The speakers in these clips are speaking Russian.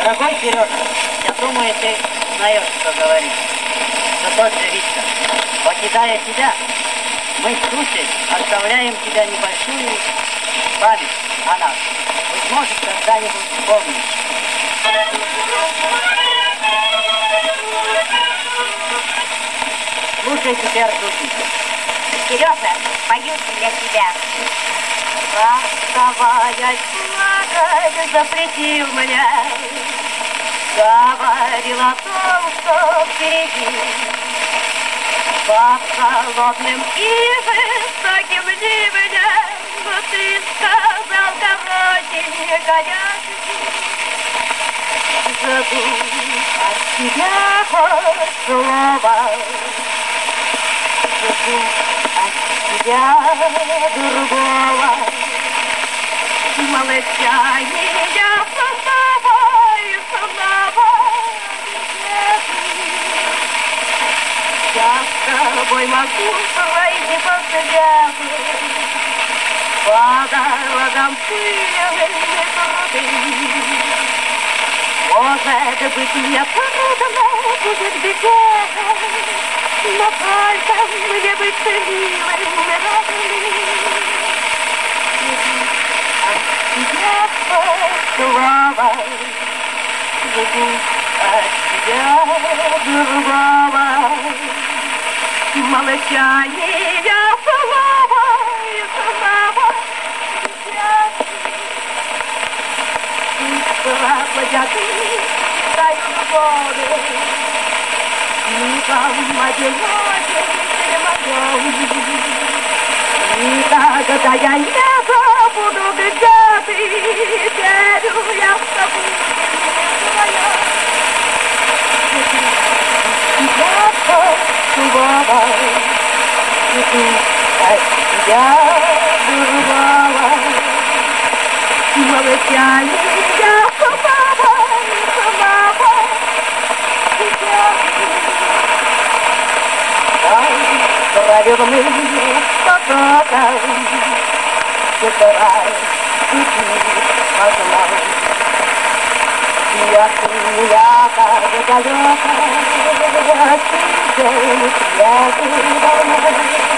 Дорогой Сережа, я думаю, ты знаешь, что говорить. Все тот же Виктор. Покидая тебя, мы с Тусей оставляем тебе небольшую память о нас. Быть может, когда-нибудь вспомнишь. Слушай теперь, Тусенька. Сережа, пою для тебя. Расставаясь, плакать запретил мне. Говорил о том, что впереди. Под холодным и жестоким ливнем ты сказал коротенько, забудь от тебя хоть слово. Забудь от тебя другого. Малыша, я снова я с тобой могу пройти по свету, по дорогам пыльным и крутым. Может быть, мне трудно будет бежать, но только мне быть милым и родным. Я слова, забудь от тебя другого. Молчание я слова и слова. Пропадят тайны годы, никому одиноким моем. Никогда я не забуду, где ты, верю я с тобой вдвоем. Я слово, от тебя другого. Молчание я слова, проверны потоком, забирай пути познал. Я как далеко, отсюда связь давно.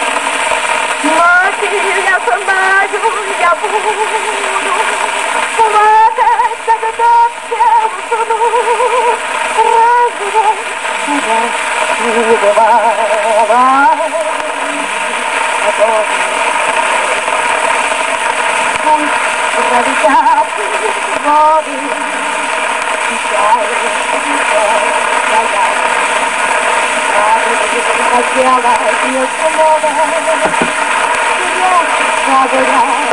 Но я знаю, я буду плакать, когда все усну. Разве не бывало? Пусть пролетят годы, печаль, хотела не снова, я